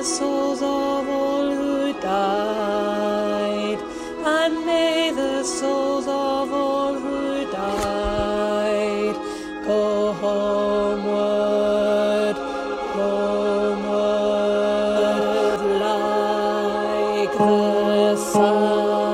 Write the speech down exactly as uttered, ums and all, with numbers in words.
souls of all who died, and may the souls of all who died go homeward, homeward, like the sun.